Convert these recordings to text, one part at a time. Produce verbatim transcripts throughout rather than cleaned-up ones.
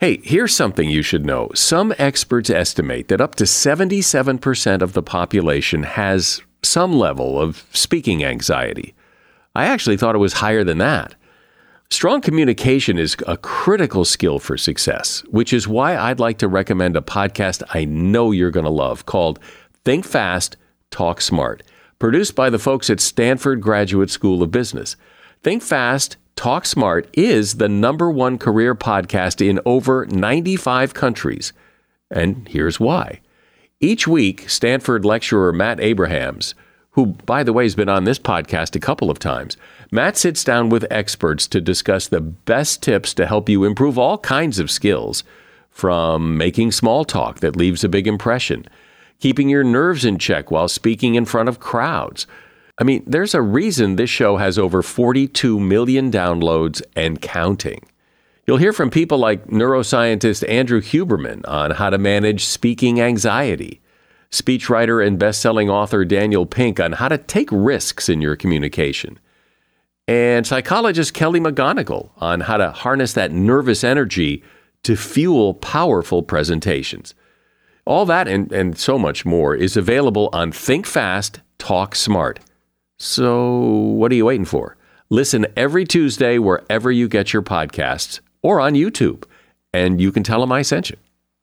Hey, here's something you should know. Some experts estimate that up to seventy-seven percent of the population has some level of speaking anxiety. I actually thought it was higher than that. Strong communication is a critical skill for success, which is why I'd like to recommend a podcast I know you're going to love called Think Fast, Talk Smart, produced by the folks at Stanford Graduate School of Business. Think Fast, Talk Smart is the number one career podcast in over ninety-five countries. And here's why. Each week, Stanford lecturer Matt Abrahams, who, by the way, has been on this podcast a couple of times, Matt sits down with experts to discuss the best tips to help you improve all kinds of skills, from making small talk that leaves a big impression, keeping your nerves in check while speaking in front of crowds. I mean, there's a reason this show has over forty-two million downloads and counting. You'll hear from people like neuroscientist Andrew Huberman on how to manage speaking anxiety, speechwriter and best-selling author Daniel Pink on how to take risks in your communication, and psychologist Kelly McGonigal on how to harness that nervous energy to fuel powerful presentations. All that and, and so much more is available on Think Fast, Talk Smart. So what are you waiting for? Listen every Tuesday wherever you get your podcasts or on YouTube, and you can tell them I sent you.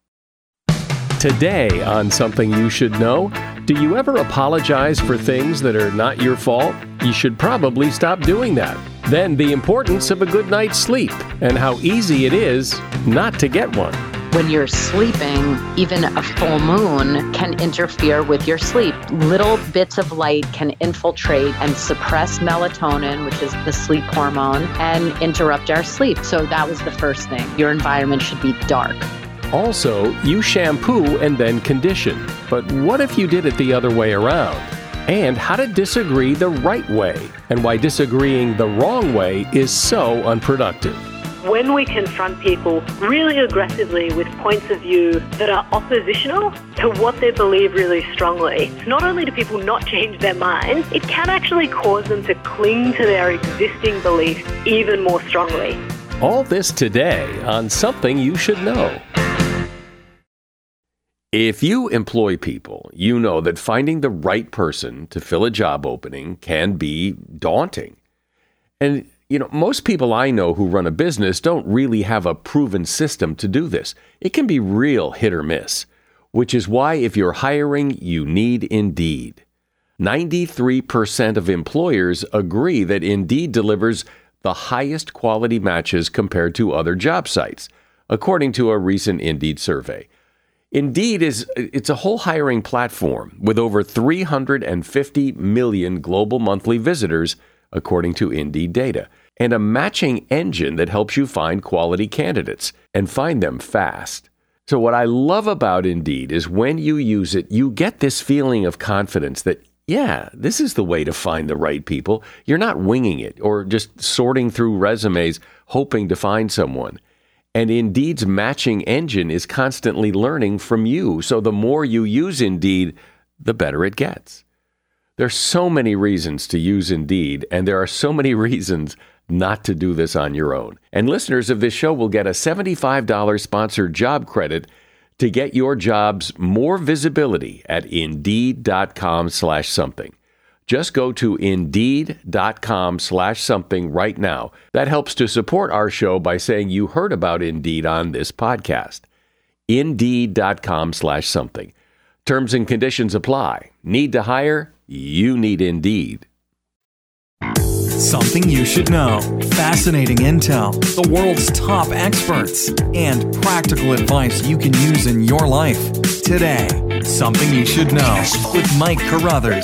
Today on Something You Should Know, do you ever apologize for things that are not your fault? You should probably stop doing that. Then the importance of a good night's sleep and how easy it is not to get one. When you're sleeping, even a full moon can interfere with your sleep. Little bits of light can infiltrate and suppress melatonin, which is the sleep hormone, and interrupt our sleep. So that was the first thing. Your environment should be dark. Also, you shampoo and then condition. But what if you did it the other way around? And how to disagree the right way, and why disagreeing the wrong way is so unproductive. When we confront people really aggressively with points of view that are oppositional to what they believe really strongly, not only do people not change their minds, it can actually cause them to cling to their existing beliefs even more strongly. All this today on Something You Should Know. If you employ people, you know that finding the right person to fill a job opening can be daunting. And, you know, most people I know who run a business don't really have a proven system to do this. It can be real hit or miss, which is why if you're hiring, you need Indeed. ninety-three percent of employers agree that Indeed delivers the highest quality matches compared to other job sites, according to a recent Indeed survey. Indeed is it's a whole hiring platform with over three hundred fifty million global monthly visitors, according to Indeed data, and a matching engine that helps you find quality candidates and find them fast. So what I love about Indeed is when you use it, you get this feeling of confidence that, yeah, this is the way to find the right people. You're not winging it or just sorting through resumes, hoping to find someone. And Indeed's matching engine is constantly learning from you. So the more you use Indeed, the better it gets. There's so many reasons to use Indeed, and there are so many reasons not to do this on your own. And listeners of this show will get a seventy-five dollars sponsored job credit to get your jobs more visibility at Indeed.com slash something. Just go to Indeed.com slash something right now. That helps to support our show by saying you heard about Indeed on this podcast. Indeed.com slash something. Terms and conditions apply. Need to hire? You need Indeed. Something you should know. Fascinating intel, the world's top experts, and practical advice you can use in your life. Today, Something You Should Know with Mike Carruthers.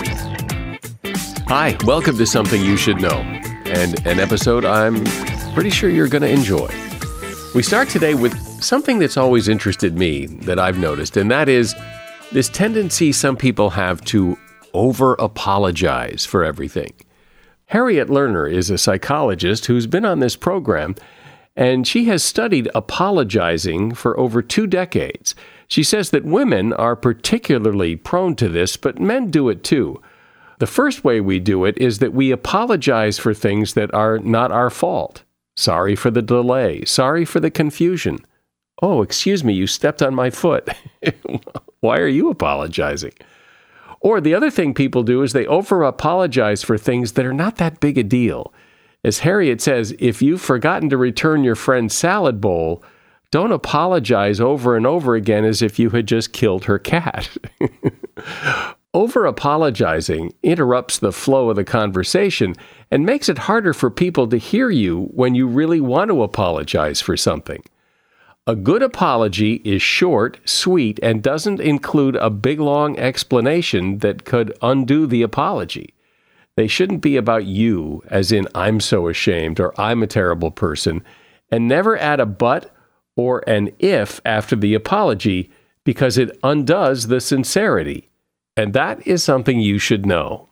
Hi, welcome to Something You Should Know, and an episode I'm pretty sure you're going to enjoy. We start today with something that's always interested me that I've noticed, and that is this tendency some people have to over-apologize for everything. Harriet Lerner is a psychologist who's been on this program, and she has studied apologizing for over two decades. She says that women are particularly prone to this, but men do it too. The first way we do it is that we apologize for things that are not our fault. Sorry for the delay. Sorry for the confusion. Oh, excuse me, you stepped on my foot. Why are you apologizing? Or the other thing people do is they over-apologize for things that are not that big a deal. As Harriet says, if you've forgotten to return your friend's salad bowl, don't apologize over and over again as if you had just killed her cat. Over-apologizing interrupts the flow of the conversation and makes it harder for people to hear you when you really want to apologize for something. A good apology is short, sweet, and doesn't include a big, long explanation that could undo the apology. They shouldn't be about you, as in, I'm so ashamed, or I'm a terrible person, and never add a but or an if after the apology, because it undoes the sincerity. And that is something you should know.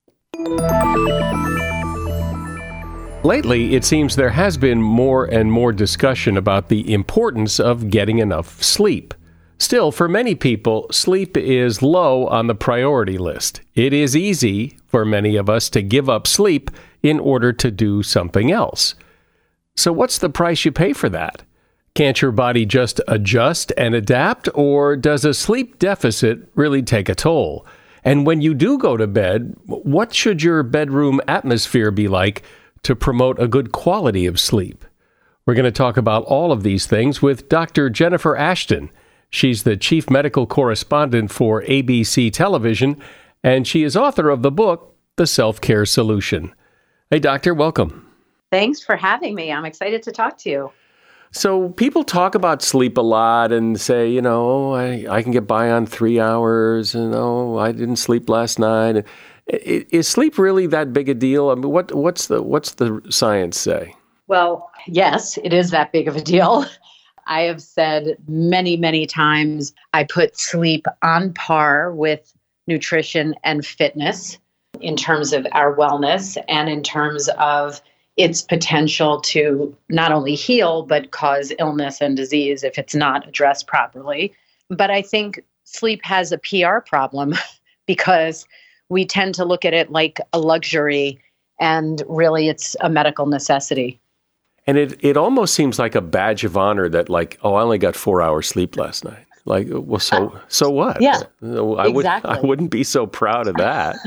Lately, it seems there has been more and more discussion about the importance of getting enough sleep. Still, for many people, sleep is low on the priority list. It is easy for many of us to give up sleep in order to do something else. So what's the price you pay for that? Can't your body just adjust and adapt, or does a sleep deficit really take a toll? And when you do go to bed, what should your bedroom atmosphere be like to promote a good quality of sleep? We're going to talk about all of these things with Doctor Jennifer Ashton. She's the chief medical correspondent for A B C Television, and she is author of the book, The Self-Care Solution. Hey, doctor, welcome. Thanks for having me. I'm excited to talk to you. So people talk about sleep a lot and say, you know, I, I can get by on three hours, and oh, I didn't sleep last night. Is sleep really that big a deal? I mean, what what's the what's the science say? Well, yes, it is that big of a deal. I have said many, many times I put sleep on par with nutrition and fitness in terms of our wellness and in terms of its potential to not only heal, but cause illness and disease if it's not addressed properly. But I think sleep has a P R problem because we tend to look at it like a luxury, and really it's a medical necessity. And it, it almost seems like a badge of honor that, like, oh, I only got four hours sleep last night. Like, well, so so what? Yeah, I would exactly. I wouldn't be so proud of that.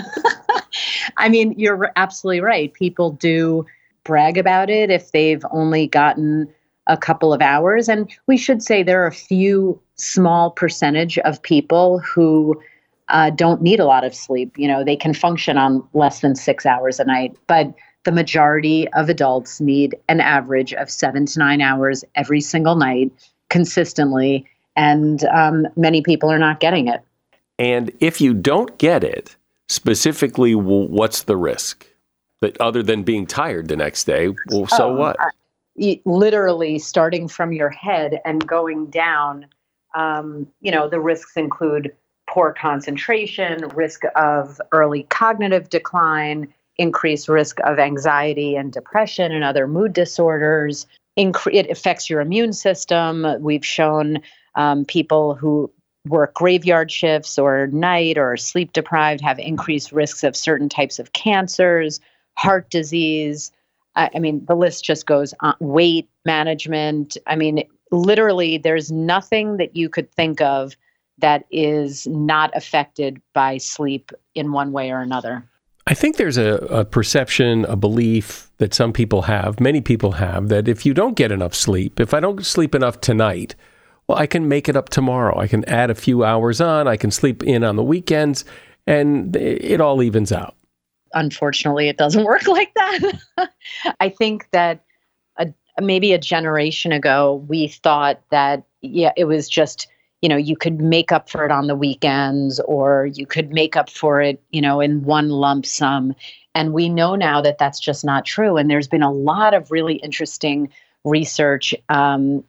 I mean, you're absolutely right. People do brag about it if they've only gotten a couple of hours. And we should say there are a few small percentage of people who uh, don't need a lot of sleep. You know, they can function on less than six hours a night, but the majority of adults need an average of seven to nine hours every single night consistently. And um, many people are not getting it. And if you don't get it, specifically, well, what's the risk? That other than being tired the next day, well, so oh, what? Uh, literally starting from your head and going down, um, you know, the risks include poor concentration, risk of early cognitive decline, increased risk of anxiety and depression and other mood disorders. Incre- it affects your immune system. We've shown um, people who work graveyard shifts or night or are sleep deprived have increased risks of certain types of cancers, heart disease. I, I mean, the list just goes on. Weight management. I mean, literally, there's nothing that you could think of that is not affected by sleep in one way or another. I think there's a, a perception, a belief that some people have, many people have, that if you don't get enough sleep, if I don't sleep enough tonight, well, I can make it up tomorrow. I can add a few hours on, I can sleep in on the weekends, and it all evens out. Unfortunately, it doesn't work like that. I think that a, maybe a generation ago, we thought that, yeah, it was just, you know, you could make up for it on the weekends, or you could make up for it, you know, in one lump sum. And we know now that that's just not true. And there's been a lot of really interesting research um,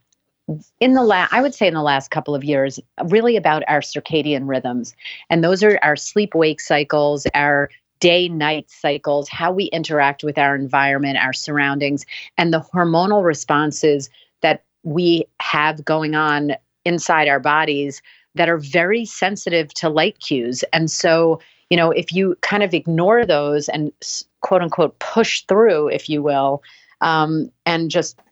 in the last, I would say in the last couple of years, really about our circadian rhythms. And those are our sleep-wake cycles, our day-night cycles, how we interact with our environment, our surroundings, and the hormonal responses that we have going on inside our bodies that are very sensitive to light cues. And so, you know, if you kind of ignore those and quote unquote push through, if you will, um, and just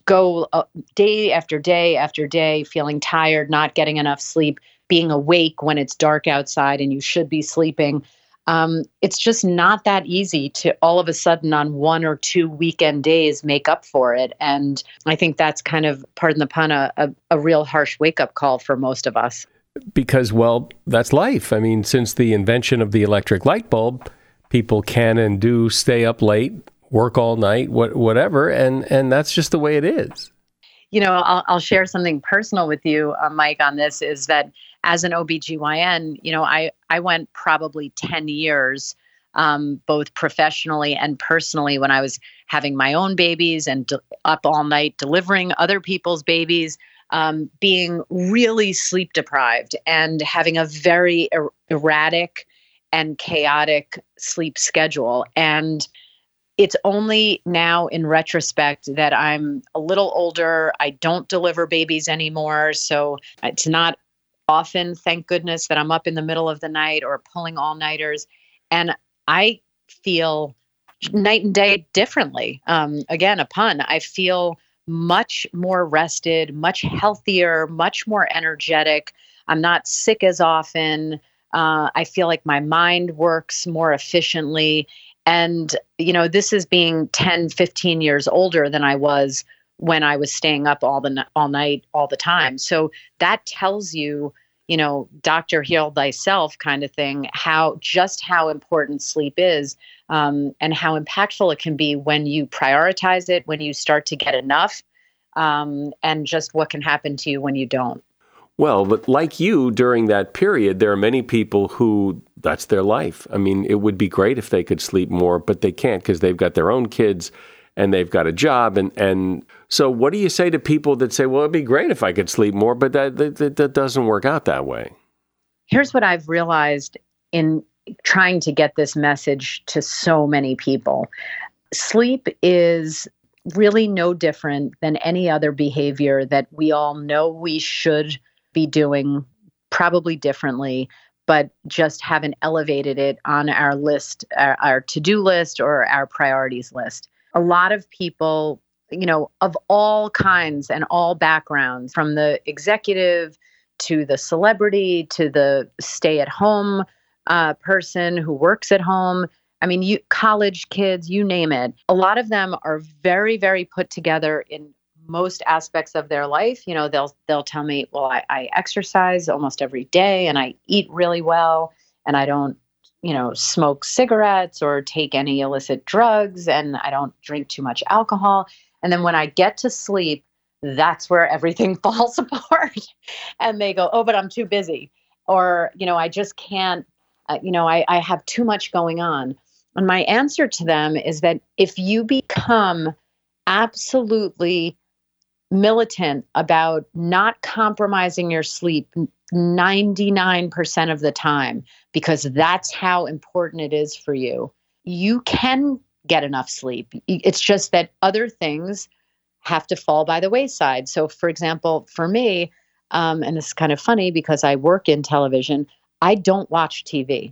go uh, day after day after day feeling tired, not getting enough sleep, being awake when it's dark outside and you should be sleeping. Um, it's just not that easy to all of a sudden on one or two weekend days make up for it. And I think that's kind of, pardon the pun, a, a, a real harsh wake-up call for most of us. Because, well, that's life. I mean, since the invention of the electric light bulb, people can and do stay up late, work all night, what, whatever, and, and that's just the way it is. You know, I'll, I'll share something personal with you, uh, Mike, on this, is that as an O B G Y N, you know, I, I went probably ten years, um, both professionally and personally, when I was having my own babies and de- up all night delivering other people's babies, um, being really sleep deprived and having a very er- erratic and chaotic sleep schedule. And it's only now in retrospect that I'm a little older. I don't deliver babies anymore. So it's not often, thank goodness, that I'm up in the middle of the night or pulling all-nighters. And I feel night and day differently. Um, again, a pun. I feel much more rested, much healthier, much more energetic. I'm not sick as often. Uh, I feel like my mind works more efficiently. And, you know, this is being ten, fifteen years older than I was when I was staying up all the all night, all the time. So that tells you, you know, doctor, heal thyself kind of thing, how just how important sleep is, um, and how impactful it can be when you prioritize it, when you start to get enough, um, and just what can happen to you when you don't. Well, but like you, during that period, there are many people who that's their life. I mean, it would be great if they could sleep more, but they can't because they've got their own kids and they've got a job. And, and so what do you say to people that say, well, it'd be great if I could sleep more, but that, that, that doesn't work out that way? Here's what I've realized in trying to get this message to so many people. Sleep is really no different than any other behavior that we all know we should be doing, probably differently, but just haven't elevated it on our list, our, our to-do list or our priorities list. A lot of people, you know, of all kinds and all backgrounds, from the executive to the celebrity to the stay-at-home uh, person who works at home. I mean, you college kids, you name it. A lot of them are very, very put together in most aspects of their life. You know, they'll they'll tell me, well, I, I exercise almost every day and I eat really well and I don't, you know, smoke cigarettes or take any illicit drugs and I don't drink too much alcohol. And then when I get to sleep, that's where everything falls apart. And they go, oh, but I'm too busy. Or, you know, I just can't, uh, you know, I, I have too much going on. And my answer to them is that if you become absolutely militant about not compromising your sleep ninety-nine percent of the time, because that's how important it is for you, you can get enough sleep. It's just that other things have to fall by the wayside. So, for example, for me, um, and this is kind of funny because I work in television, I don't watch T V.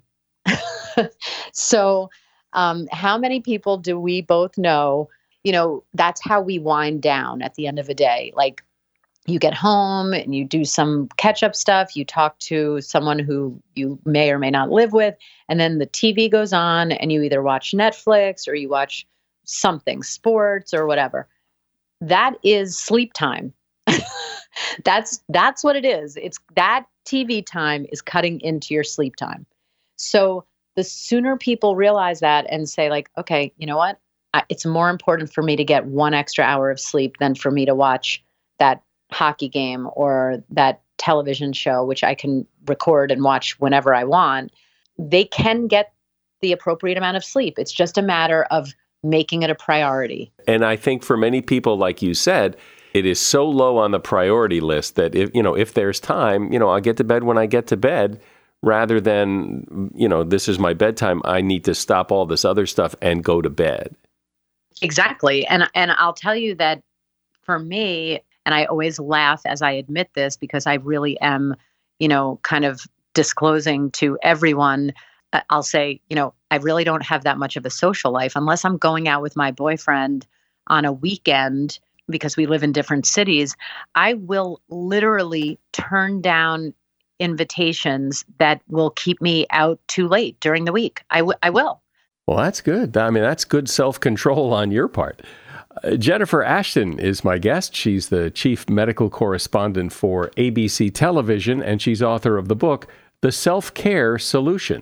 So um, how many people do we both know, you know, that's how we wind down at the end of a day. Like you get home and you do some catch up stuff. You talk to someone who you may or may not live with. And then the T V goes on and you either watch Netflix or you watch something, sports or whatever. That is sleep time. that's, that's what it is. It's that T V time is cutting into your sleep time. So the sooner people realize that and say like, okay, you know what? It's more important for me to get one extra hour of sleep than for me to watch that hockey game or that television show, which I can record and watch whenever I want. They can get the appropriate amount of sleep. It's just a matter of making it a priority. And I think for many people, like you said, it is so low on the priority list that if, you know, if there's time, you know, I'll get to bed when I get to bed, rather than, you know, this is my bedtime. I need to stop all this other stuff and go to bed. Exactly. And and I'll tell you that for me, and I always laugh as I admit this because I really am, you know, kind of disclosing to everyone, uh, I'll say, you know, I really don't have that much of a social life unless I'm going out with my boyfriend on a weekend because we live in different cities, I will literally turn down invitations that will keep me out too late during the week. I, w- I will. Well, that's good. I mean, that's good self-control on your part. Uh, Jennifer Ashton is my guest. She's the chief medical correspondent for A B C Television, and she's author of the book, The Self-Care Solution.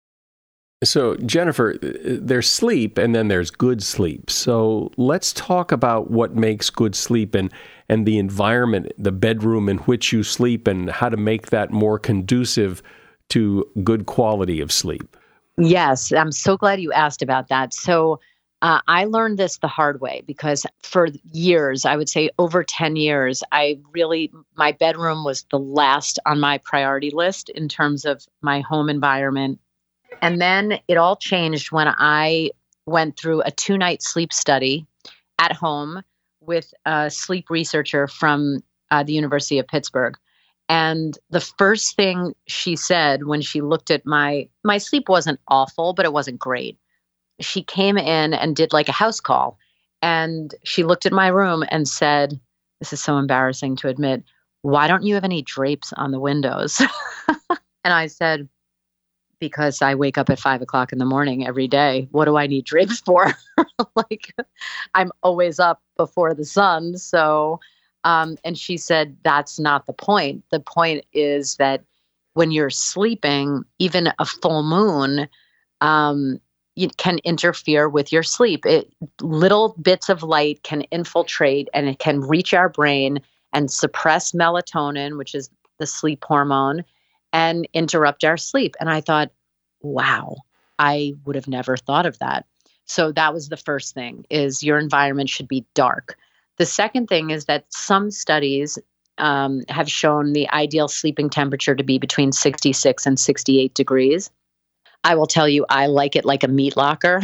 So, Jennifer, there's sleep and then there's good sleep. So let's talk about what makes good sleep and, and the environment, the bedroom in which you sleep, and how to make that more conducive to good quality of sleep. Yes, I'm so glad you asked about that. So uh, I learned this the hard way because for years, I would say over ten years, I really, my bedroom was the last on my priority list in terms of my home environment. And then it all changed when I went through a two-night sleep study at home with a sleep researcher from uh, the University of Pittsburgh. And the first thing she said when she looked at my, my sleep wasn't awful, but it wasn't great. She came in and did like a house call. And she looked at my room and said, this is so embarrassing to admit, why don't you have any drapes on the windows? And I said, because I wake up at five o'clock in the morning every day. What do I need drapes for? Like, I'm always up before the sun. So, um, and she said, that's not the point. The point is that when you're sleeping, even a full moon, um, it can interfere with your sleep. It, little bits of light can infiltrate and it can reach our brain and suppress melatonin, which is the sleep hormone, and interrupt our sleep. And I thought, wow, I would have never thought of that. So that was the first thing, is your environment should be dark. The second thing is that some studies um, have shown the ideal sleeping temperature to be between sixty-six and sixty-eight degrees. I will tell you, I like it like a meat locker.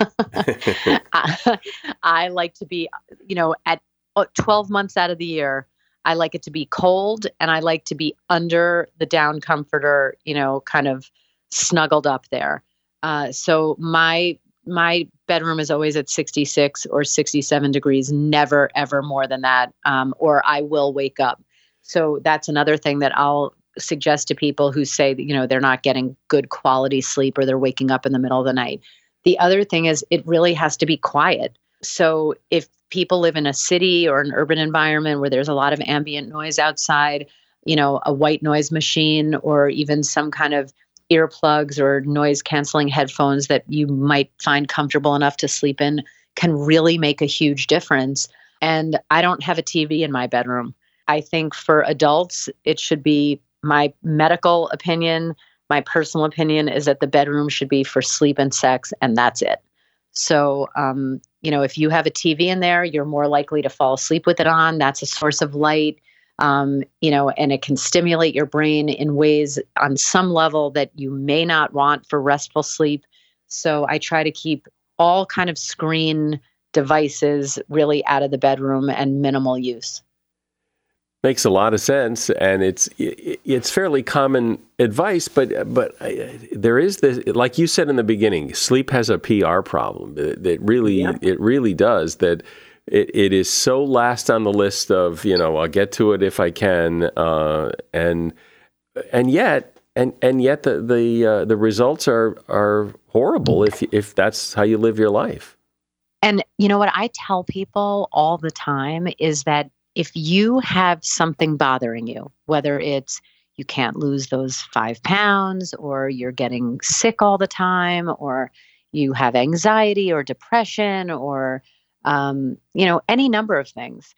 I, I like to be, you know, at twelve months out of the year, I like it to be cold, and I like to be under the down comforter, you know, kind of snuggled up there. Uh, so my my bedroom is always at sixty-six or sixty-seven degrees, never, ever more than that, um, or I will wake up. So that's another thing that I'll suggest to people who say that, you know, they're not getting good quality sleep or they're waking up in the middle of the night. The other thing is it really has to be quiet. So if people live in a city or an urban environment where there's a lot of ambient noise outside, you know, a white noise machine or even some kind of earplugs or noise canceling headphones that you might find comfortable enough to sleep in can really make a huge difference. And I don't have a T V in my bedroom. I think for adults, it should be, my medical opinion, my personal opinion is that the bedroom should be for sleep and sex, and that's it. So, um, you know, if you have a T V in there, you're more likely to fall asleep with it on. That's a source of light, um, you know, and it can stimulate your brain in ways on some level that you may not want for restful sleep. So I try to keep all kind of screen devices really out of the bedroom and minimal use. Makes a lot of sense, and it's it's fairly common advice, but but there is this, like you said in the beginning, sleep has a P R problem. That really yeah. it really does. That it, it is so last on the list of, you know, I'll get to it if I can, uh, and and yet and and yet the the uh, the results are are horrible if if that's how you live your life. And you know what I tell people all the time is that if you have something bothering you, whether it's you can't lose those five pounds or you're getting sick all the time or you have anxiety or depression or, um, you know, any number of things,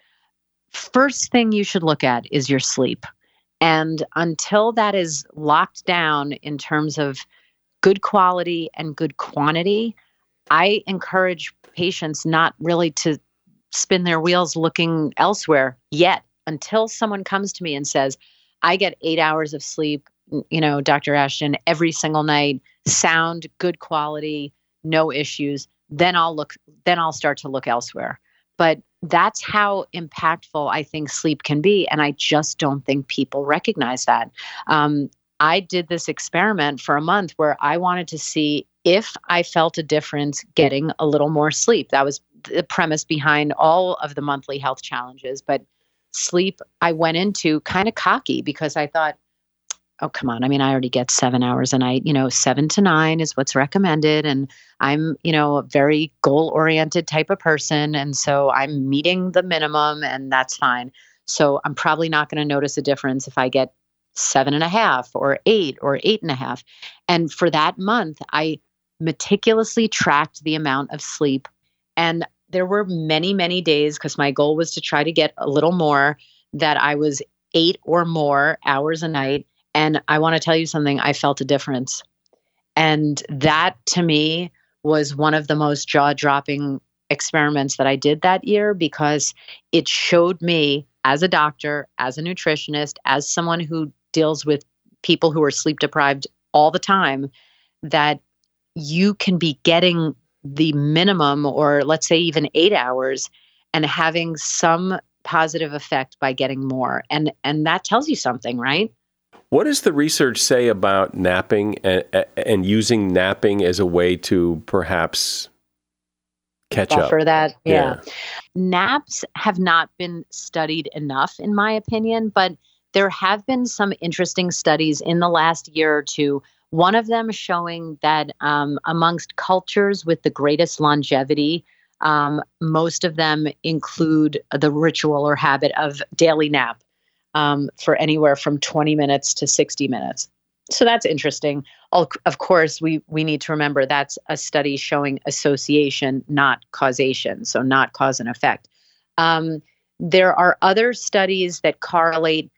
first thing you should look at is your sleep. And until that is locked down in terms of good quality and good quantity, I encourage patients not really to spin their wheels looking elsewhere yet, until someone comes to me and says, I get eight hours of sleep, you know, Doctor Ashton, every single night, sound, good quality, no issues. Then I'll look, then I'll start to look elsewhere. But that's how impactful I think sleep can be. And I just don't think people recognize that. Um, I did this experiment for a month where I wanted to see if I felt a difference getting a little more sleep. That was the premise behind all of the monthly health challenges. But sleep, I went into kind of cocky because I thought, oh, come on. I mean, I already get seven hours a night, you know, seven to nine is what's recommended. And I'm, you know, a very goal oriented type of person. And so I'm meeting the minimum and that's fine. So I'm probably not going to notice a difference if I get seven and a half or eight or eight and a half. And for that month, I meticulously tracked the amount of sleep. And there were many, many days, because my goal was to try to get a little more, that I was eight or more hours a night. And I want to tell you something, I felt a difference. And that to me was one of the most jaw-dropping experiments that I did that year, because it showed me as a doctor, as a nutritionist, as someone who deals with people who are sleep deprived all the time, that you can be getting the minimum, or let's say even eight hours, and having some positive effect by getting more. And and that tells you something, right? What does the research say about napping and, and using napping as a way to perhaps catch Buffer up? For that, yeah. yeah. Naps have not been studied enough, in my opinion, but there have been some interesting studies in the last year or two. One of them showing that um, amongst cultures with the greatest longevity, um, most of them include the ritual or habit of daily nap um, for anywhere from twenty minutes to sixty minutes. So that's interesting. Of course, we, we need to remember that's a study showing association, not causation, so not cause and effect. Um, there are other studies that correlate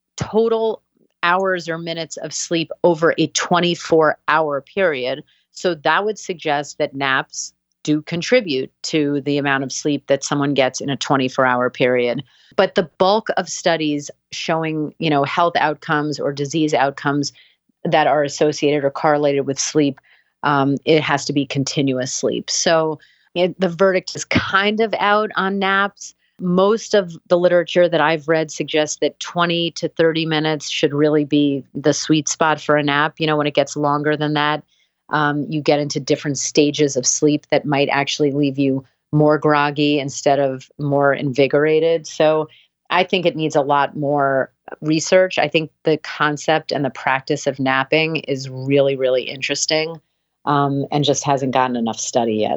total hours or minutes of sleep over a twenty-four hour period. So that would suggest that naps do contribute to the amount of sleep that someone gets in a twenty-four hour period. But the bulk of studies showing, you know, health outcomes or disease outcomes that are associated or correlated with sleep, um, it has to be continuous sleep. So it, the verdict is kind of out on naps. Most of the literature that I've read suggests that twenty to thirty minutes should really be the sweet spot for a nap. You know, when it gets longer than that, um, you get into different stages of sleep that might actually leave you more groggy instead of more invigorated. So I think it needs a lot more research. I think the concept and the practice of napping is really, really interesting, um, and just hasn't gotten enough study yet.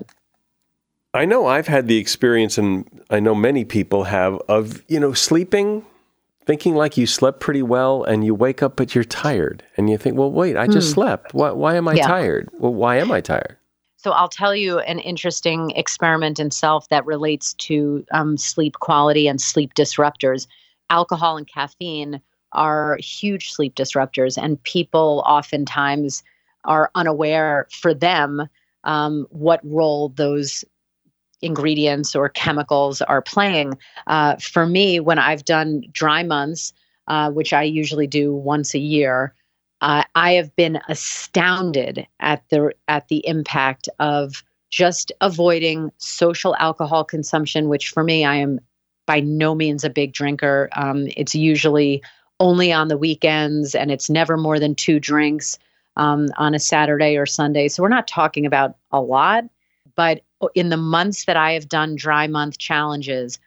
I know I've had the experience, and I know many people have, of, you know, sleeping, thinking like you slept pretty well, and you wake up but you're tired. And you think, well, wait, I just mm. slept. Why, why am I yeah. tired? Well, why am I tired? So I'll tell you an interesting experiment in self that relates to um, sleep quality and sleep disruptors. Alcohol and caffeine are huge sleep disruptors, and people oftentimes are unaware for them um, what role those ingredients or chemicals are playing. Uh, for me, when I've done dry months, uh, which I usually do once a year, uh, I have been astounded at the at the impact of just avoiding social alcohol consumption, which for me, I am by no means a big drinker. Um, it's usually only on the weekends, and it's never more than two drinks um, on a Saturday or Sunday. So we're not talking about a lot, but in the months that I have done dry month challenges,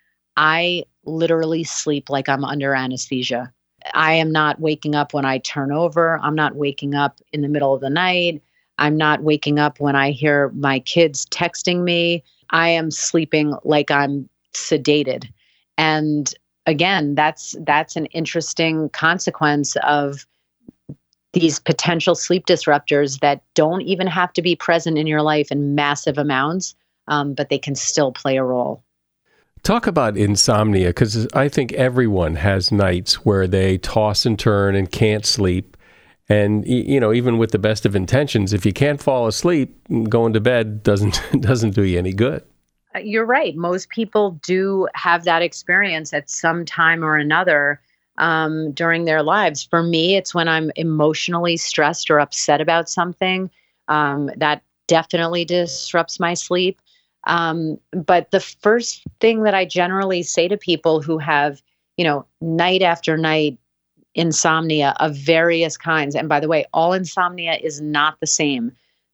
I literally sleep like I'm under anesthesia. I am not waking up when I turn over. I'm not waking up in the middle of the night. I'm not waking up when I hear my kids texting me. I am sleeping like I'm sedated. And again, that's that's an interesting consequence of these potential sleep disruptors that don't even have to be present in your life in massive amounts, um, but they can still play a role. Talk about insomnia, because I think everyone has nights where they toss and turn and can't sleep. And, you know, even with the best of intentions, if you can't fall asleep, going to bed doesn't doesn't do you any good. You're right. Most people do have that experience at some time or another um, during their lives. For me, it's when I'm emotionally stressed or upset about something. Um, that definitely disrupts my sleep. Um, but the first thing that I generally say to people who have, you know, night after night insomnia of various kinds, and by the way, all insomnia is not the same.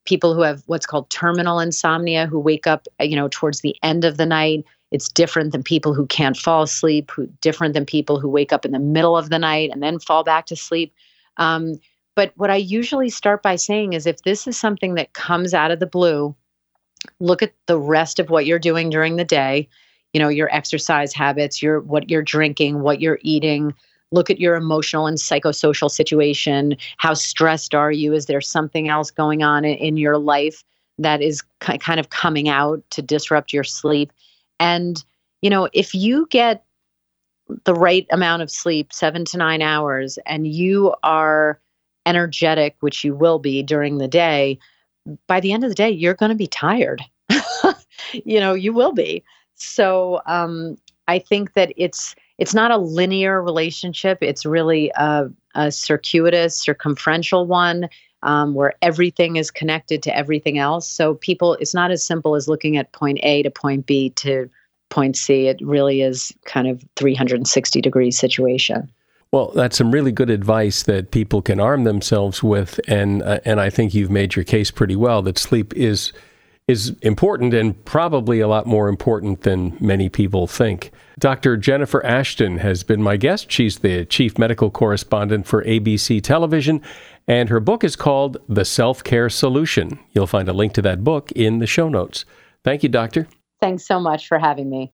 people who have what's called terminal insomnia, who wake up, you know, towards the end of the night. It's different than people who can't fall asleep, who different than people who wake up in the middle of the night and then fall back to sleep. Um, but what I usually start by saying is, if this is something that comes out of the blue, look at the rest of what you're doing during the day, you know, your exercise habits, your what you're drinking, what you're eating. Look at your emotional and psychosocial situation. How stressed are you? Is there something else going on in, in your life that is ki- kind of coming out to disrupt your sleep? And, you know, if you get the right amount of sleep, seven to nine hours, and you are energetic, which you will be during the day, by the end of the day, you're going to be tired. You know, you will be. So um, I think that it's it's not a linear relationship. It's really a, a circuitous, circumferential one um, where everything is connected to everything else. So people, it's not as simple as looking at point A to point B to point C. It really is kind of three hundred sixty degree situation. Well, that's some really good advice that people can arm themselves with, and uh, and I think you've made your case pretty well that sleep is is important and probably a lot more important than many people think. Doctor Jennifer Ashton has been my guest. She's the chief medical correspondent for A B C Television, and her book is called The Self-Care Solution. You'll find a link to that book in the show notes. Thank you, Doctor. Thanks so much for having me.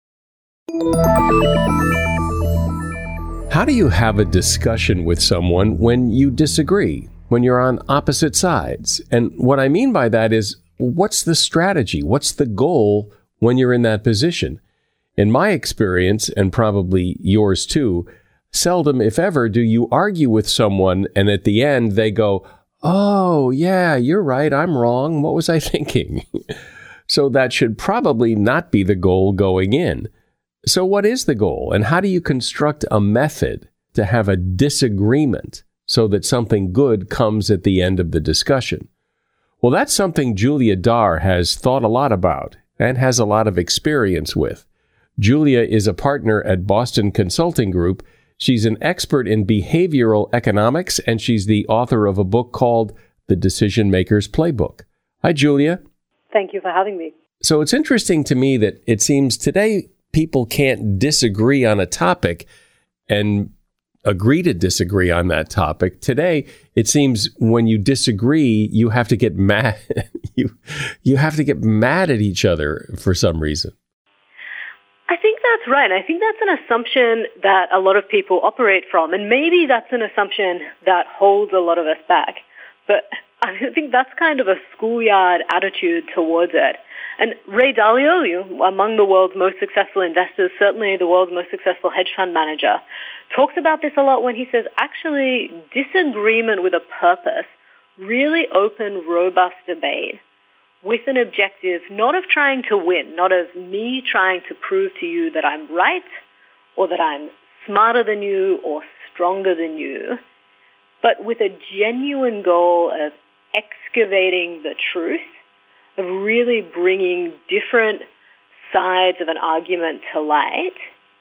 How do you have a discussion with someone when you disagree, when you're on opposite sides? And what I mean by that is, what's the strategy? What's the goal when you're in that position? In my experience, and probably yours too, seldom, if ever, do you argue with someone and at the end they go, "Oh, yeah, you're right, I'm wrong. What was I thinking?" So that should probably not be the goal going in. So what is the goal, and how do you construct a method to have a disagreement so that something good comes at the end of the discussion? Well, that's something Julia Dar has thought a lot about and has a lot of experience with. Julia is a partner at Boston Consulting Group. She's an expert in behavioral economics, and she's the author of a book called The Decision Maker's Playbook. Hi, Julia. Thank you for having me. So it's interesting to me that it seems today people can't disagree on a topic and agree to disagree on that topic. Today, it seems when you disagree, you have to get mad. you you have to get mad at each other for some reason. I think that's right. I think that's an assumption that a lot of people operate from, and maybe that's an assumption that holds a lot of us back. But I think that's kind of a schoolyard attitude towards it. And Ray Dalio, you, among the world's most successful investors, certainly the world's most successful hedge fund manager, talks about this a lot when he says, actually, disagreement with a purpose, really open, robust debate with an objective not of trying to win, not of me trying to prove to you that I'm right or that I'm smarter than you or stronger than you, but with a genuine goal of excavating the truth, of really bringing different sides of an argument to light,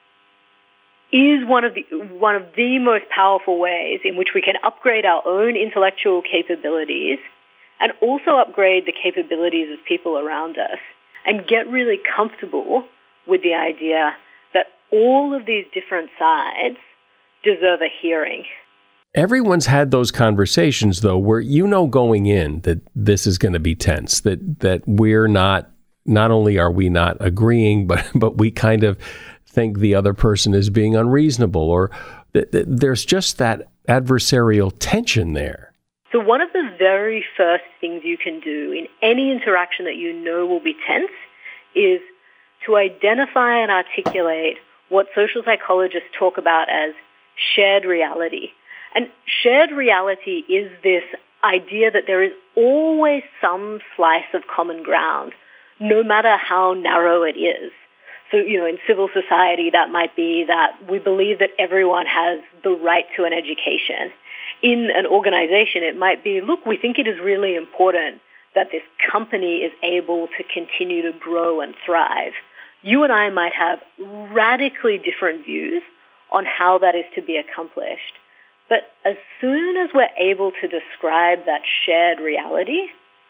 is one of the one of the most powerful ways in which we can upgrade our own intellectual capabilities and also upgrade the capabilities of people around us and get really comfortable with the idea that all of these different sides deserve a hearing. Everyone's had those conversations, though, where you know going in that this is going to be tense, that that we're not, not only are we not agreeing, but but we kind of think the other person is being unreasonable, or th- th- there's just that adversarial tension there. So one of the very first things you can do in any interaction that you know will be tense is to identify and articulate what social psychologists talk about as shared reality. And shared reality is this idea that there is always some slice of common ground, no matter how narrow it is. So, you know, in civil society, that might be that we believe that everyone has the right to an education. In an organization, it might be, look, we think it is really important that this company is able to continue to grow and thrive. You and I might have radically different views on how that is to be accomplished. But as soon as we're able to describe that shared reality,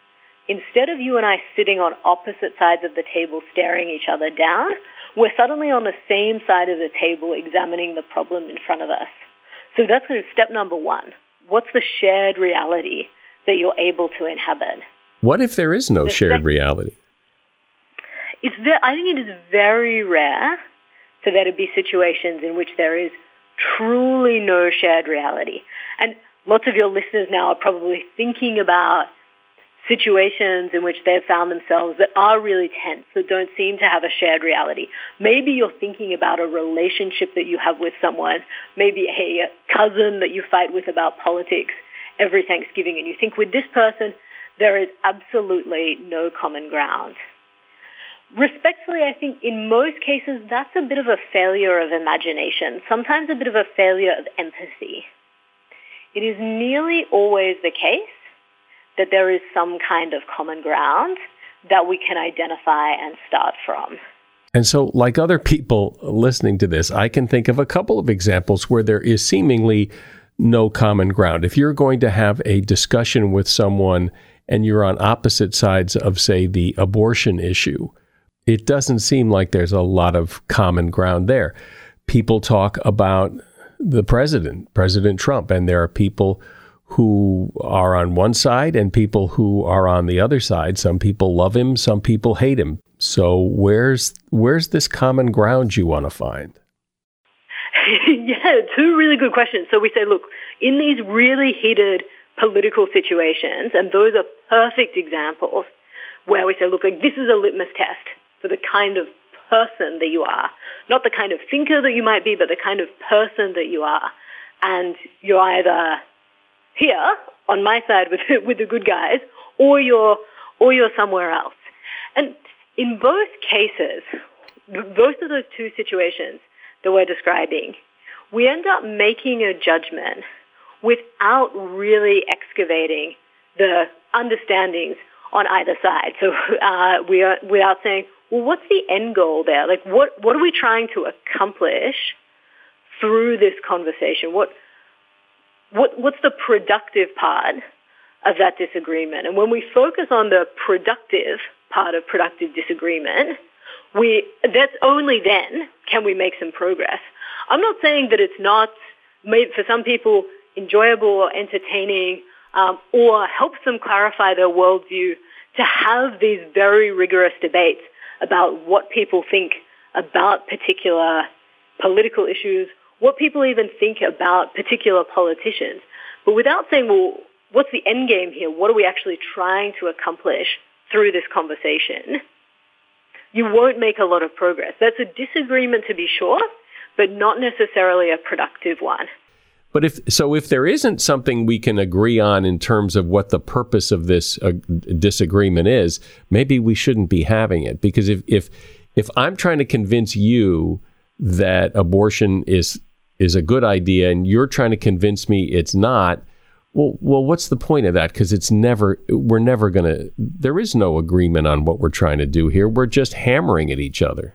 instead of you and I sitting on opposite sides of the table staring each other down, we're suddenly on the same side of the table examining the problem in front of us. So that's kind of step number one. What's the shared reality that you're able to inhabit? What if there is no the shared sec- reality? It's ve- I think it is very rare for there to be situations in which there is truly no shared reality. And lots of your listeners now are probably thinking about situations in which they've found themselves that are really tense, that don't seem to have a shared reality. Maybe you're thinking about a relationship that you have with someone, maybe a cousin that you fight with about politics every Thanksgiving, and you think with this person, there is absolutely no common ground. Respectfully, I think in most cases, that's a bit of a failure of imagination, sometimes a bit of a failure of empathy. It is nearly always the case that there is some kind of common ground that we can identify and start from. And so, like other people listening to this, I can think of a couple of examples where there is seemingly no common ground. If you're going to have a discussion with someone and you're on opposite sides of, say, the abortion issue, it doesn't seem like there's a lot of common ground there. People talk about the president, President Trump, and there are people who are on one side and people who are on the other side. Some people love him, some people hate him. So where's where's this common ground you want to find? Yeah, two really good questions. So we say, look, in these really heated political situations, and those are perfect examples where we say, look, like, this is a litmus test for the kind of person that you are. Not the kind of thinker that you might be, but the kind of person that you are. And you're either here on my side with with the good guys, or you're or you're somewhere else. And in both cases, both of those two situations that we're describing, we end up making a judgment without really excavating the understandings on either side. So uh, we are without saying, well, what's the end goal there? Like, what what are we trying to accomplish through this conversation? What What, what's the productive part of that disagreement? And when we focus on the productive part of productive disagreement, we that's only then can we make some progress. I'm not saying that it's not, made for some people, enjoyable or entertaining um, or helps them clarify their worldview to have these very rigorous debates about what people think about particular political issues, what people even think about particular politicians. But without saying, well, what's the end game here? What are we actually trying to accomplish through this conversation? You won't make a lot of progress. That's a disagreement to be sure, but not necessarily a productive one. But if so, if there isn't something we can agree on in terms of what the purpose of this uh, disagreement is, maybe we shouldn't be having it. Because if if if I'm trying to convince you that abortion is is a good idea and you're trying to convince me it's not, well, well, what's the point of that? Because it's never, we're never going to, there is no agreement on what we're trying to do here. We're just hammering at each other.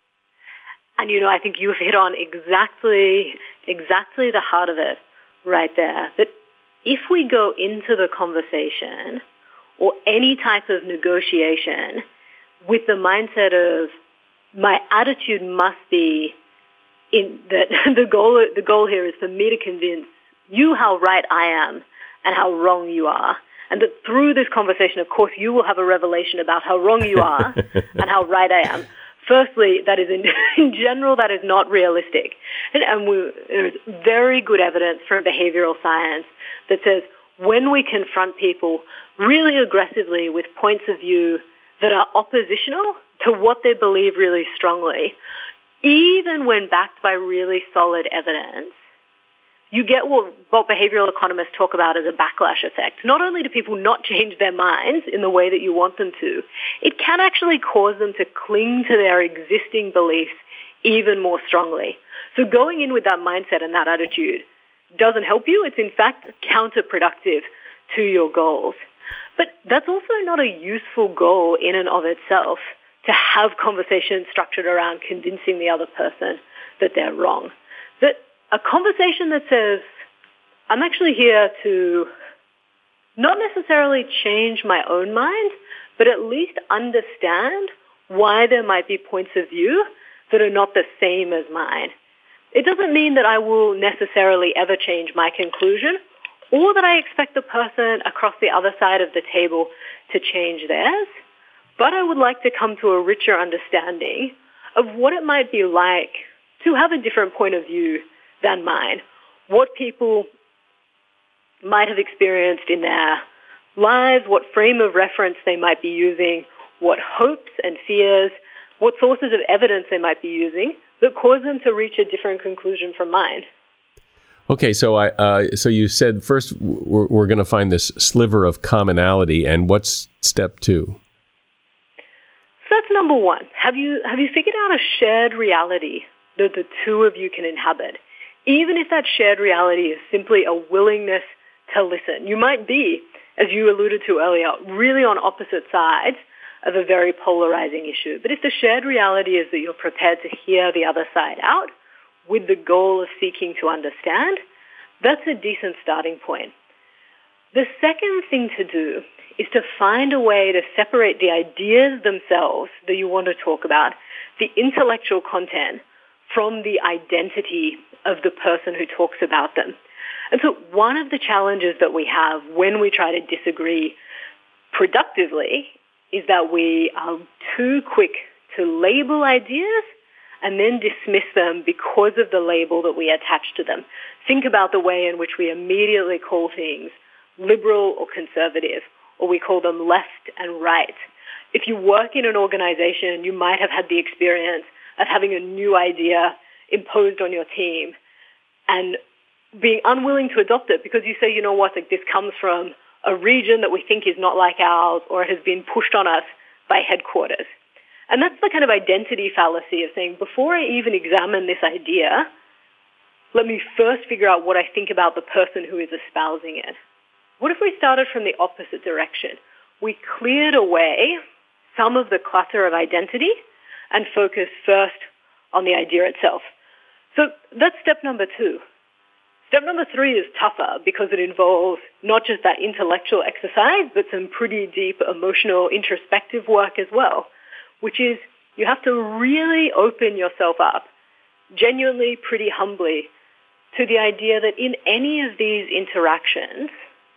And, you know, I think you've hit on exactly, exactly the heart of it right there. That if we go into the conversation or any type of negotiation with the mindset of my attitude must be in that the goal, the goal here is for me to convince you how right I am and how wrong you are. And that through this conversation, of course, you will have a revelation about how wrong you are and how right I am. Firstly, that is in, in general, that is not realistic. And, and we, there's very good evidence from behavioral science that says when we confront people really aggressively with points of view that are oppositional to what they believe really strongly, even when backed by really solid evidence, you get what, what behavioral economists talk about as a backlash effect. Not only do people not change their minds in the way that you want them to, it can actually cause them to cling to their existing beliefs even more strongly. So going in with that mindset and that attitude doesn't help you. It's in fact counterproductive to your goals. But that's also not a useful goal in and of itself, to have conversations structured around convincing the other person that they're wrong. That a conversation that says, I'm actually here to not necessarily change my own mind, but at least understand why there might be points of view that are not the same as mine. It doesn't mean that I will necessarily ever change my conclusion or that I expect the person across the other side of the table to change theirs, but I would like to come to a richer understanding of what it might be like to have a different point of view than mine, what people might have experienced in their lives, what frame of reference they might be using, what hopes and fears, what sources of evidence they might be using that cause them to reach a different conclusion from mine. Okay, so I uh, so you said first we're, we're going to find this sliver of commonality, and what's step two? So that's number one. Have you have you figured out a shared reality that the two of you can inhabit? Even if that shared reality is simply a willingness to listen. You might be, as you alluded to earlier, really on opposite sides of a very polarizing issue. But if the shared reality is that you're prepared to hear the other side out with the goal of seeking to understand, that's a decent starting point. The second thing to do is to find a way to separate the ideas themselves that you want to talk about, the intellectual content, from the identity of the person who talks about them. And so one of the challenges that we have when we try to disagree productively is that we are too quick to label ideas and then dismiss them because of the label that we attach to them. Think about the way in which we immediately call things liberal or conservative, or we call them left and right. If you work in an organization, you might have had the experience of having a new idea imposed on your team and being unwilling to adopt it because you say, you know what, like this comes from a region that we think is not like ours or it has been pushed on us by headquarters. And that's the kind of identity fallacy of saying, before I even examine this idea, let me first figure out what I think about the person who is espousing it. What if we started from the opposite direction? We cleared away some of the clutter of identity and focused first on the idea itself. So that's step number two. Step number three is tougher because it involves not just that intellectual exercise, but some pretty deep emotional introspective work as well, which is you have to really open yourself up, genuinely, pretty humbly, to the idea that in any of these interactions,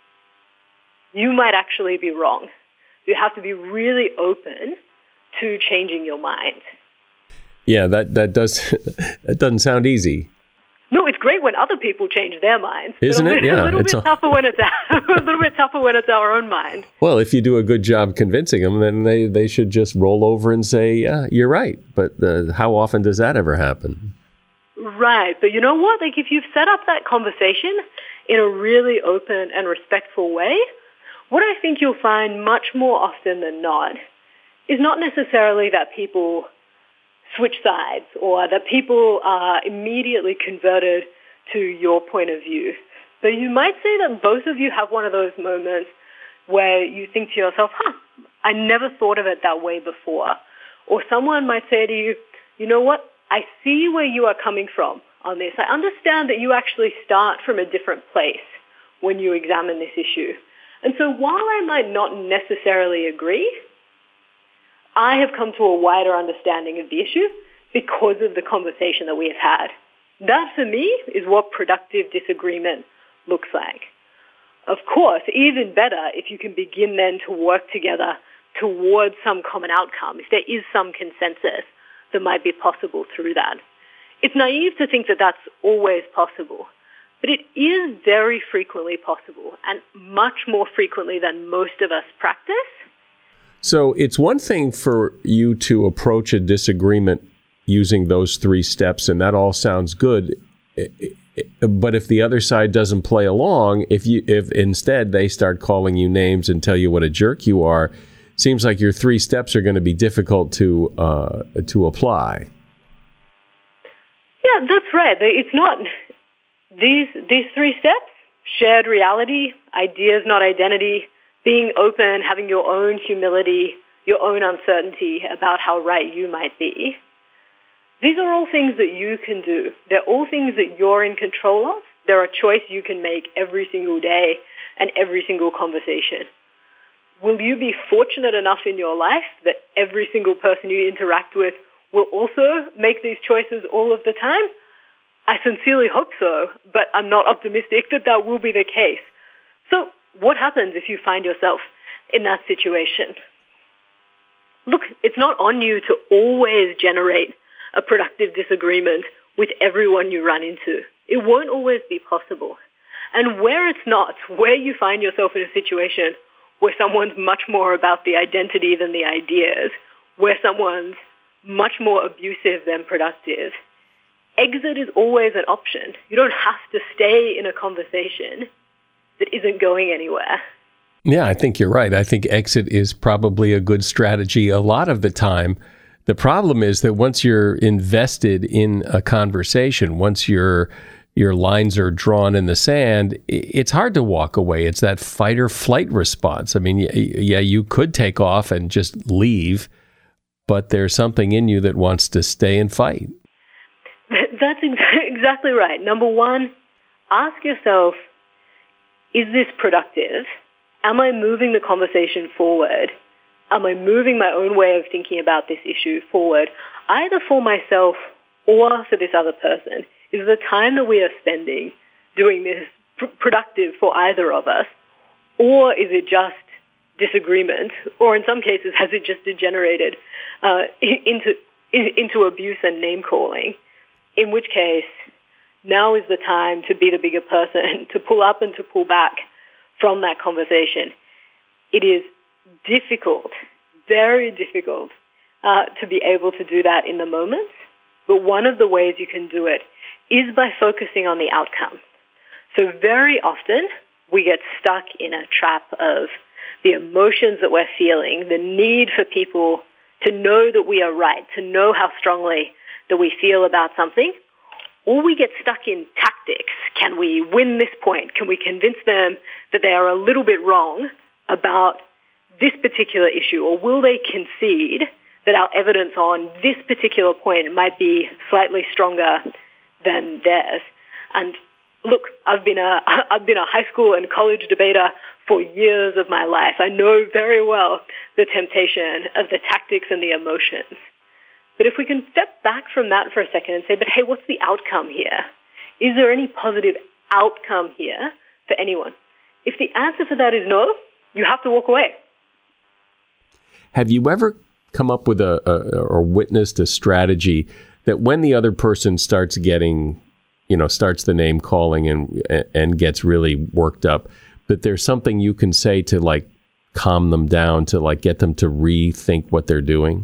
you might actually be wrong. You have to be really open to changing your mind. Yeah, that, that does that doesn't sound easy. No, it's great when other people change their minds. Isn't it? Yeah. A little it's bit a- tougher when it's a little bit tougher when it's our own mind. Well, if you do a good job convincing them, then they, they should just roll over and say, yeah, you're right. But uh, how often does that ever happen? Right. But you know what? Like if you've set up that conversation in a really open and respectful way, what I think you'll find much more often than not is not necessarily that people switch sides or that people are immediately converted to your point of view. But you might say that both of you have one of those moments where you think to yourself, huh, I never thought of it that way before. Or someone might say to you, you know what, I see where you are coming from on this. I understand that you actually start from a different place when you examine this issue. And so while I might not necessarily agree, I have come to a wider understanding of the issue because of the conversation that we have had. That, for me, is what productive disagreement looks like. Of course, even better if you can begin then to work together towards some common outcome, if there is some consensus that might be possible through that. It's naive to think that that's always possible, but it is very frequently possible, and much more frequently than most of us practice. So it's one thing for you to approach a disagreement using those three steps, and that all sounds good. But if the other side doesn't play along, if you if instead they start calling you names and tell you what a jerk you are, seems like your three steps are going to be difficult to uh, to apply. Yeah, that's right. It's not these these three steps: shared reality, ideas, not identity, being open, having your own humility, your own uncertainty about how right you might be. These are all things that you can do. They're all things that you're in control of. They're a choice you can make every single day. and every single conversation? Will you be fortunate enough in your life that every single person you interact with will also make these choices all of the time? I sincerely hope so, but I'm not optimistic that that will be the case. So what happens if you find yourself in that situation? Look, it's not on you to always generate a productive disagreement with everyone you run into. It won't always be possible. And where it's not, where you find yourself in a situation where someone's much more about the identity than the ideas, where someone's much more abusive than productive, exit is always an option. You don't have to stay in a conversation that isn't going anywhere. Yeah, I think you're right. I think exit is probably a good strategy a lot of the time. The problem is that once you're invested in a conversation, once your your lines are drawn in the sand, it's hard to walk away. It's that fight or flight response. I mean, yeah, you could take off and just leave, but there's something in you that wants to stay and fight. That's exactly right. Number one, ask yourself, is this productive? Am I moving the conversation forward? Am I moving my own way of thinking about this issue forward, either for myself or for this other person? Is the time that we are spending doing this pr- productive for either of us, or is it just disagreement, or in some cases has it just degenerated uh, into into abuse and name-calling, in which case now is the time to be the bigger person, to pull up and to pull back from that conversation. It is difficult, very difficult, uh, to be able to do that in the moment, but one of the ways you can do it is by focusing on the outcome. So very often we get stuck in a trap of the emotions that we're feeling, the need for people to know that we are right, to know how strongly that we feel about something, or we get stuck in tactics. Can we win this point? Can we convince them that they are a little bit wrong about this particular issue, or will they concede that our evidence on this particular point might be slightly stronger than theirs? And look, I've been a I've been a high school and college debater for years of my life. I know very well the temptation of the tactics and the emotions. But if we can step back from that for a second and say, but hey, what's the outcome here? Is there any positive outcome here for anyone? If the answer to that is no, you have to walk away. Have you ever come up with a, a or witnessed a strategy that when the other person starts getting, you know, starts the name calling and and gets really worked up, that there's something you can say to like calm them down, to like get them to rethink what they're doing?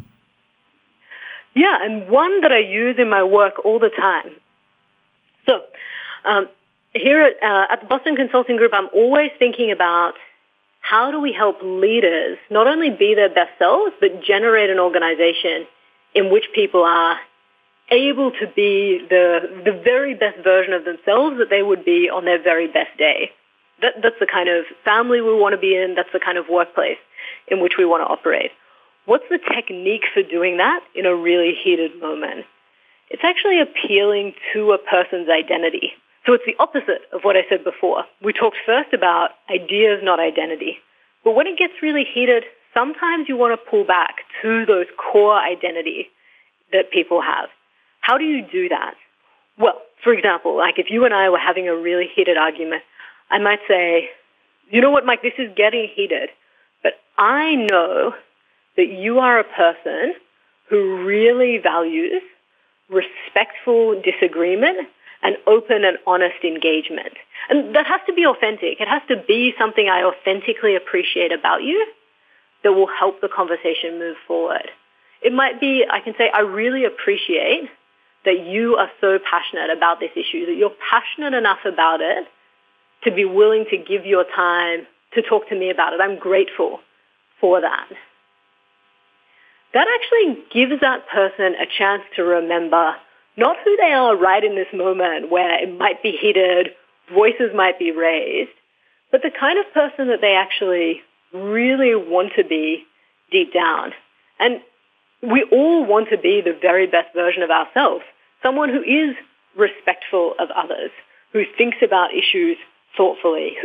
Yeah, and one that I use in my work all the time. So um, here at, uh, at the Boston Consulting Group, I'm always thinking about how do we help leaders not only be their best selves, but generate an organization in which people are able to be the the very best version of themselves that they would be on their very best day. That, that's the kind of family we want to be in. That's the kind of workplace in which we want to operate. What's the technique for doing that in a really heated moment? It's actually appealing to a person's identity. So it's the opposite of what I said before. We talked first about ideas, not identity. But when it gets really heated, sometimes you want to pull back to those core identity that people have. How do you do that? Well, for example, like if you and I were having a really heated argument, I might say, you know what, Mike, this is getting heated, but I know that you are a person who really values respectful disagreement and open and honest engagement. And that has to be authentic. It has to be something I authentically appreciate about you that will help the conversation move forward. It might be, I can say, I really appreciate that you are so passionate about this issue, that you're passionate enough about it to be willing to give your time to talk to me about it. I'm grateful for that. That actually gives that person a chance to remember not who they are right in this moment where it might be heated, voices might be raised, but the kind of person that they actually really want to be deep down. And we all want to be the very best version of ourselves, someone who is respectful of others, who thinks about issues thoughtfully, who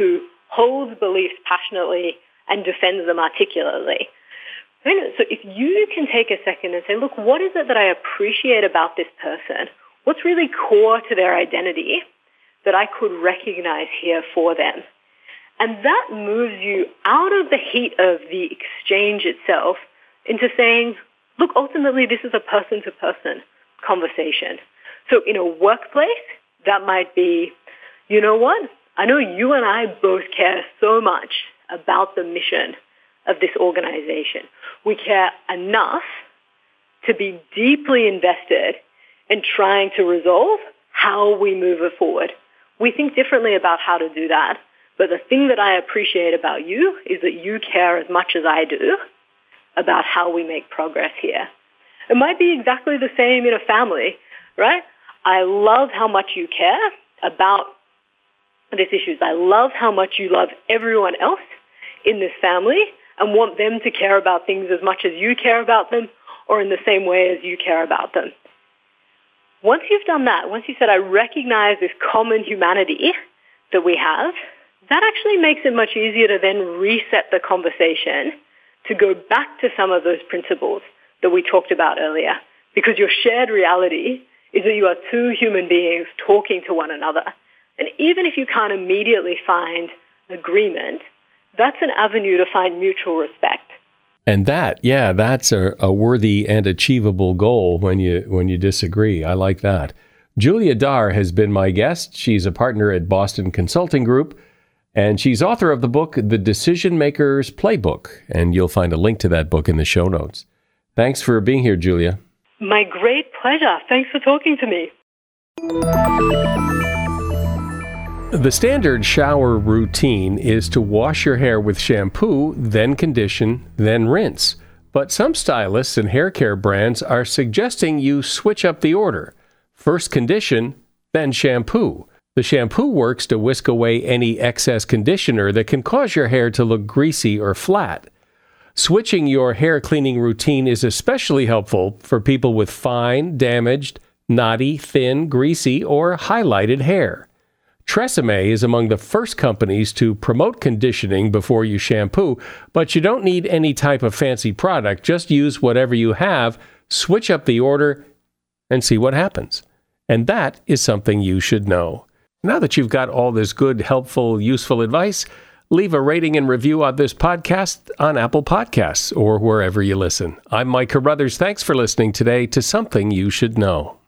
holds beliefs passionately and defends them articulately. So if you can take a second and say, look, what is it that I appreciate about this person? What's really core to their identity that I could recognize here for them? And that moves you out of the heat of the exchange itself into saying, look, ultimately this is a person-to-person conversation. So in a workplace, that might be, you know what? I know you and I both care so much about the mission of this organization. We care enough to be deeply invested in trying to resolve how we move it forward. We think differently about how to do that, but the thing that I appreciate about you is that you care as much as I do about how we make progress here. It might be exactly the same in a family, right? I love how much you care about these issues. I love how much you love everyone else in this family and want them to care about things as much as you care about them or in the same way as you care about them. Once you've done that, once you said, I recognize this common humanity that we have, that actually makes it much easier to then reset the conversation to go back to some of those principles that we talked about earlier. Because your shared reality is that you are two human beings talking to one another. And even if you can't immediately find agreement, that's an avenue to find mutual respect. And that, yeah, that's a, a worthy and achievable goal when you when you disagree. I like that. Julia Dar has been my guest. She's a partner at Boston Consulting Group, and she's author of the book, The Decision Maker's Playbook. And you'll find a link to that book in the show notes. Thanks for being here, Julia. My great pleasure. Thanks for talking to me. The standard shower routine is to wash your hair with shampoo, then condition, then rinse. But some stylists and hair care brands are suggesting you switch up the order. First condition, then shampoo. The shampoo works to whisk away any excess conditioner that can cause your hair to look greasy or flat. Switching your hair cleaning routine is especially helpful for people with fine, damaged, knotty, thin, greasy, or highlighted hair. Tresemme is among the first companies to promote conditioning before you shampoo, but you don't need any type of fancy product. Just use whatever you have, switch up the order, and see what happens. And that is something you should know. Now that you've got all this good, helpful, useful advice, leave a rating and review on this podcast on Apple Podcasts or wherever you listen. I'm Mike Carruthers. Thanks for listening today to Something You Should Know.